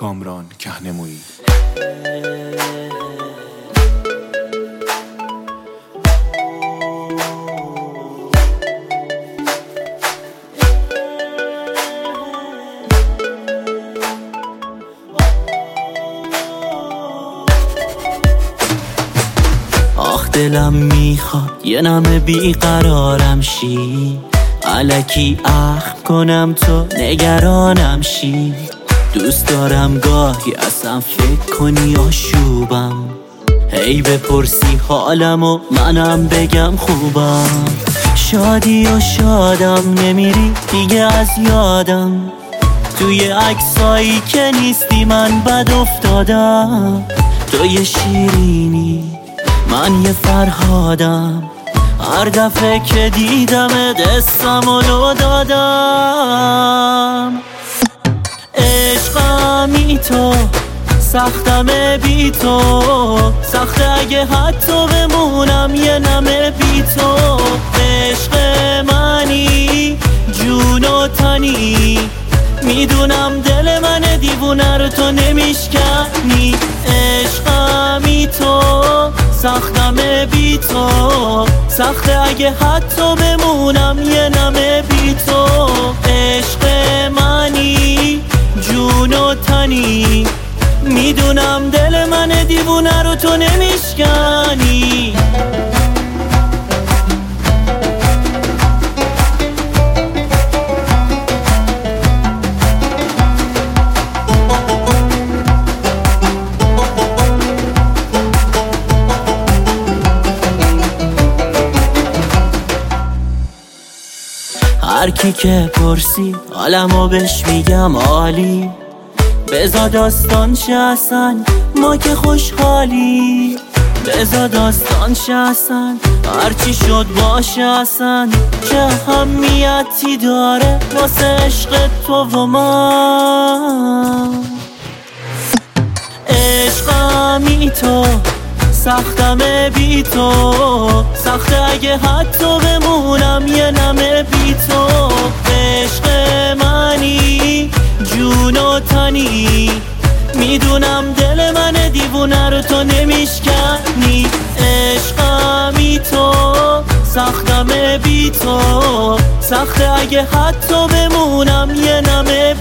کامران کهنمویی. آخ دلم میخواد یه نمه بیقرارم شی، الکی اخم کنم تو نگرانم شی. دوست دارم گاهی اصلا فکر کنی آشوبم، هی بپرسی حالم و منم بگم خوبم. شادی و شادم نمیری دیگه از یادم، توی عکسایی که نیستی من بد افتادم. تو یه شیرینی من یه فرهادم، هر دفعه که دیدم دستم و لو دادم. عشقمی تو سختم بی تو، سخته اگه حتی بمونم یه نمه بی تو. عشق منی جون و تنی، میدونم دل من دیوونه رو تو نمیشکنی. عشقمی تو سختم بی تو، سخته اگه حتی بمونم یه نمه بی تو. عشق منی جون و تنی، میدونم دل من دیوونه رو تو نمیشکنی. هر کی که پرسی حالمو بهش میگم عالی، بذار داستان شه اصلا ما که خوشحالی. بذار داستان شه اصلا هرچی شد باشه اصلا، چه اهمیتی داره واسه عشق تو و من. عشقمی تو سختم بی تو، سخته اگه حتی بمونم یه نمه بی تو. عشق منی جون و تنی، میدونم دل من دیوونه رو تو نمیشکنی. عشقمی تو سختم بی تو، سخته اگه حتی بمونم یه نمه